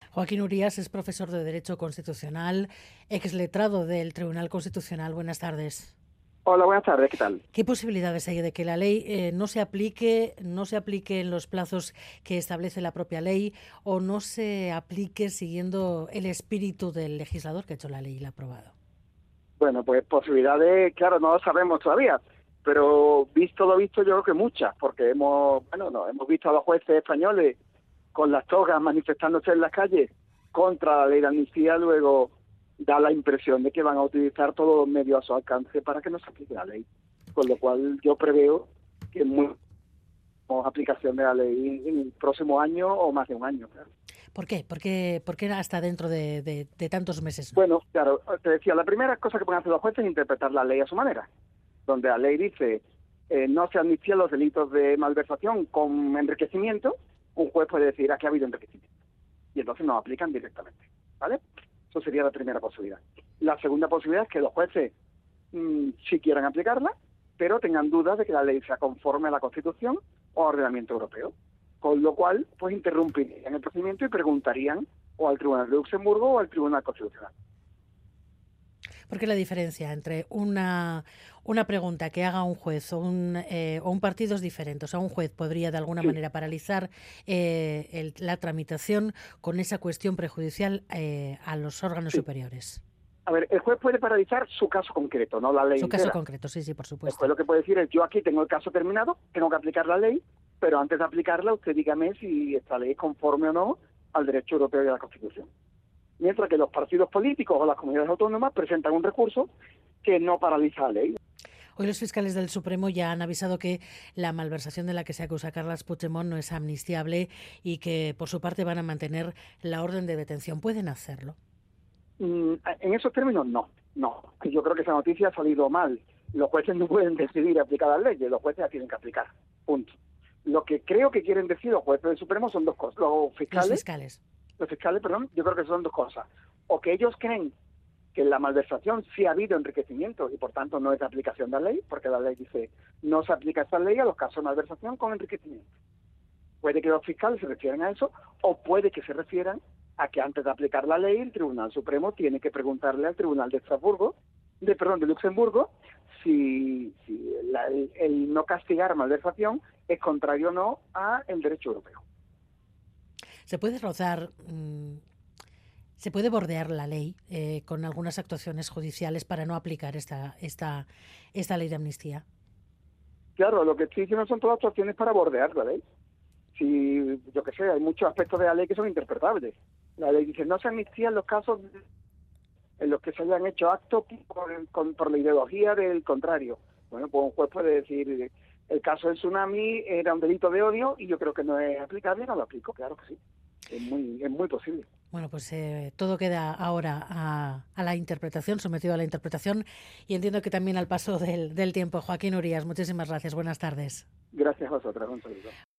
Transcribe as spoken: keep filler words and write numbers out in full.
Joaquín Urías es profesor de Derecho Constitucional, exletrado del Tribunal Constitucional. Buenas tardes. Hola, buenas tardes, ¿qué tal? ¿Qué posibilidades hay de que la ley eh, no se aplique, no se aplique en los plazos que establece la propia ley o no se aplique siguiendo el espíritu del legislador que ha hecho la ley y la ha aprobado? Bueno, pues posibilidades, claro, no lo sabemos todavía, pero visto lo visto, yo creo que muchas, porque hemos, bueno, no, hemos visto a los jueces españoles con las togas manifestándose en las calles contra la ley de amnistía, luego da la impresión de que van a utilizar todos los medios a su alcance para que no se aplique la ley, con lo cual yo preveo que muy aplicación de la ley en el próximo año o más de un año, claro. ¿Por qué? ¿Por qué, por qué hasta dentro de, de, de tantos meses no? Bueno, claro, te decía, la primera cosa que pueden hacer los jueces es interpretar la ley a su manera, donde la ley dice eh, no se amnistían los delitos de malversación con enriquecimiento, un juez puede decir aquí ha habido enriquecimiento, y entonces nos aplican directamente, ¿vale? Eso sería la primera posibilidad. La segunda posibilidad es que los jueces mmm, sí quieran aplicarla, pero tengan dudas de que la ley sea conforme a la Constitución o al ordenamiento europeo, con lo cual pues interrumpirían el procedimiento y preguntarían o al Tribunal de Luxemburgo o al Tribunal Constitucional. ¿Por qué la diferencia entre una, una pregunta que haga un juez o un, eh, o un partido es diferente? O sea, un juez podría de alguna Sí. manera paralizar eh, el, la tramitación con esa cuestión prejudicial eh, a los órganos Sí. superiores. A ver, el juez puede paralizar su caso concreto, no la ley Su entera. caso concreto, sí, sí, por supuesto. El juez lo que puede decir es, yo aquí tengo el caso terminado, tengo que aplicar la ley, pero antes de aplicarla, usted dígame si esta ley es conforme o no al derecho europeo y a la Constitución. Mientras que los partidos políticos o las comunidades autónomas presentan un recurso que no paraliza la ley. Hoy los fiscales del Supremo ya han avisado que la malversación de la que se acusa a Carles Puigdemont no es amnistiable y que por su parte van a mantener la orden de detención. ¿Pueden hacerlo? Mm, en esos términos, no. No. Yo creo que esa noticia ha salido mal. Los jueces no pueden decidir aplicar las leyes, los jueces las tienen que aplicar. Punto. Lo que creo que quieren decir los jueces del Supremo son dos cosas. Los fiscales, los fiscales. Los fiscales, perdón, yo creo que son dos cosas. O que ellos creen que en la malversación sí ha habido enriquecimiento y por tanto no es de aplicación de la ley, porque la ley dice no se aplica esta ley a los casos de malversación con enriquecimiento. Puede que los fiscales se refieran a eso o puede que se refieran a que antes de aplicar la ley el Tribunal Supremo tiene que preguntarle al Tribunal de Estrasburgo, de perdón, de Luxemburgo, si, si la, el, el no castigar malversación es contrario o no al derecho europeo. ¿Se puede rozar, mmm, se puede bordear la ley eh, con algunas actuaciones judiciales para no aplicar esta, esta, esta ley de amnistía? Claro, lo que estoy diciendo son todas actuaciones para bordear la ley. Si, yo qué sé, hay muchos aspectos de la ley que son interpretables. La ley dice, no se amnistían los casos en los que se hayan hecho actos por, con, por la ideología del contrario. Bueno, pues un juez puede decir, el caso del tsunami era un delito de odio y yo creo que no es aplicable, no lo aplico, claro que sí. Es muy, es muy posible. Bueno, pues eh, todo queda ahora a, a la interpretación, sometido a la interpretación, y entiendo que también al paso del, del tiempo. Joaquín Urías, muchísimas gracias. Buenas tardes. Gracias a vosotras, un saludo.